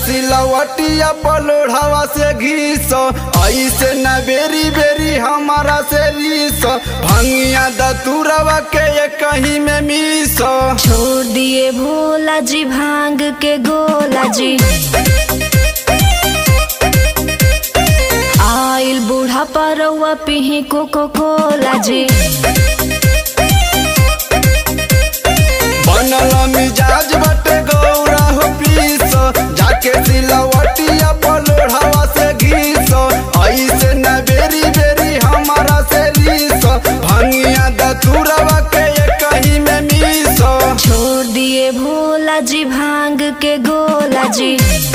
सिलवटिया पलोढ़ावा से घीस ऐसे न बेरी बेरी हमारा से रीस भंगिया दतुरवा के ये कहीं में मीस। छोड़ दिए भोला जी भांग के गोला जी, आइल बूढ़ा परवा पीही कोको कोला जी। बनल मिजाज बटे गौरा हो पीस जाके सिलवटिया पलोढ़ावा से घीस ऐसे न बेरी बेरी हमारा से रीस भंगिया दतुरवा के ये कहीं में मीस। छोड़ दिए भोला जी भांग के गोला जी,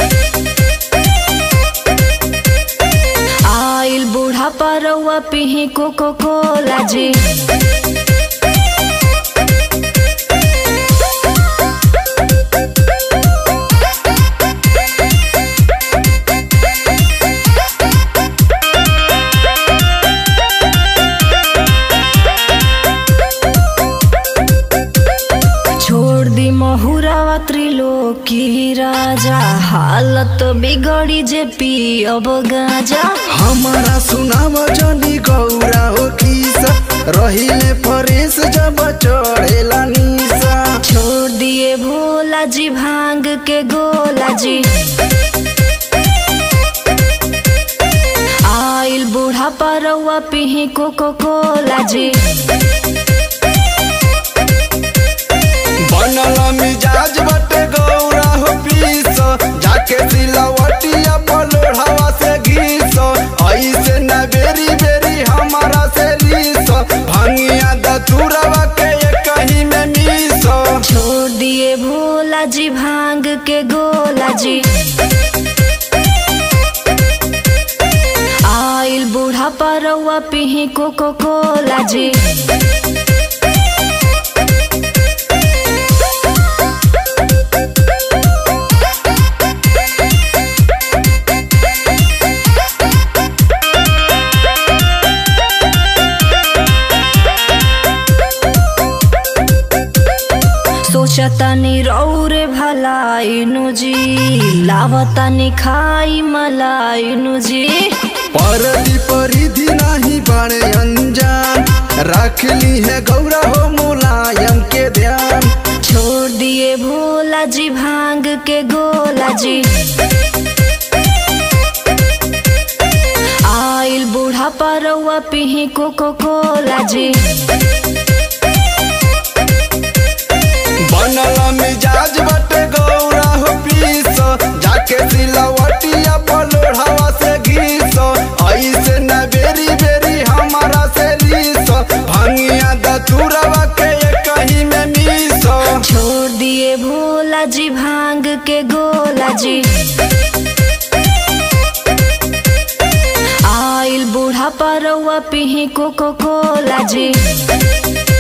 आइल बूढ़ा परवा पीही कोको कोला जी। छोड़ दी महुरावा त्रिलोकी राजा, हालत बिगड़ी जे पी अब गाजा। हमारा सुनाव जनी गौरा हो खीसा रहिले फरेस जब चढ़ेला नीसा। छोड़ दिए भोला जी भांग के गोला जी, आइल बूढ़ा परवा पीही कोको कोला जी। बनल मिजाज बटे गौरा हो पीस जाके सिलवटिया पलोढ़ावा से घीस ऐसे न बेरी बेरी हमारा से रीस भंगिया दतुरवा के ये कहीं में मीस। छोड़ दिए भोला जी भांग के गोला जी, आइल बूढ़ा परवा पीही कोको कोला जी। सोचतानी रौरे भलाइनु जी, लावतानी खाई मलाइनु जी। परदी परिधि नहीं बड़े अनजान रख ली है गौरा हो मुलायम के ध्यान। छोड़ दिए भोला जी भांग के गोला जी, आइल बूढ़ा परवा पीही कोको कोला जी। बनल मिजाज बटे गौरा हो पीस जाके सिलवटिया पलोढ़ावा से घीस ऐसे न बेरी बेरी हमारा से रीस भंगिया दतुरवा के ये कहीं में मीस। छोड़ दिए भोला जी भांग के गोला जी, आइल बूढ़ा परवा पीही कोको कोला जी।